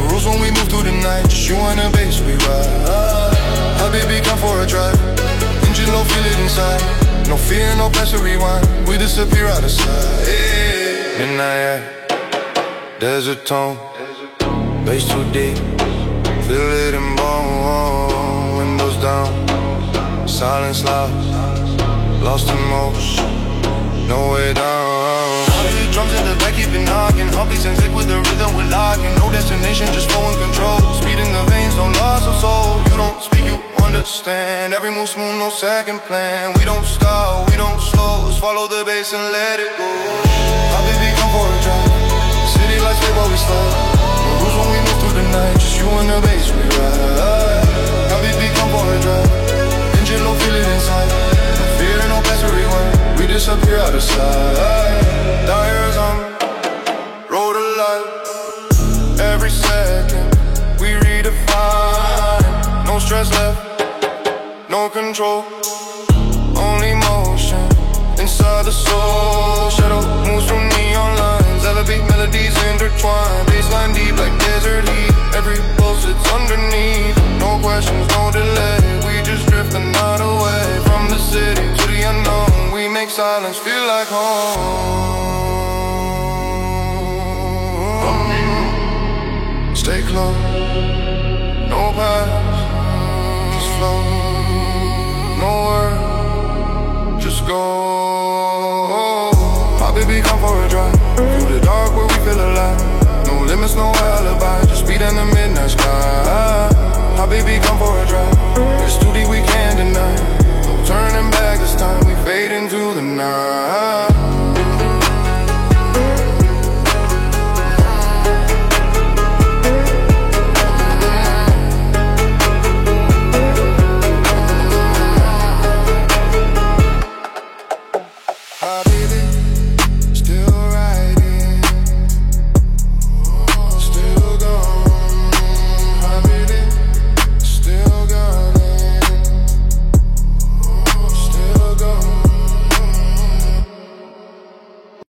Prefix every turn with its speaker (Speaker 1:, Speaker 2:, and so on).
Speaker 1: rules when we move through the night, just you and the bass we ride. Hi baby, come for a drive. Engine low, feel it inside. No fear, no pressure, rewind. We disappear out of sight. Midnight, desert tone, bass too deep, feel it in bone. Windows down, silence loud, lost in motion, no way down. Drums in the back, keep it knocking. Heartbeats and sick with the rhythm we're locking. No destination, just flow and control. Speed in the veins, no loss of soul. You don't speak, you understand. Every move smooth, no second plan. We don't stop, we don't slow. Just follow the bass and let it go. My baby, come for a drive. City lights stay while we slide. No rules when we move through the night, just you and the bass we ride. My baby, come for a drive. Engine low, feel it inside. No fear, no pressure, rewind. We disappear out of sight. Tires on, road alive. Every second we redefine. No stress left, no control, only motion inside the soul. Shadow moves from neon lines, elevate melodies intertwine. Baseline deep like desert heat. Every pulse it's underneath. No questions, no delay. We just drift the night away from the city to the unknown. We make silence feel like home. Stay close, no past, just flow. No word, just go. My baby, come for a drive. Through the dark where we feel alive. No limits, no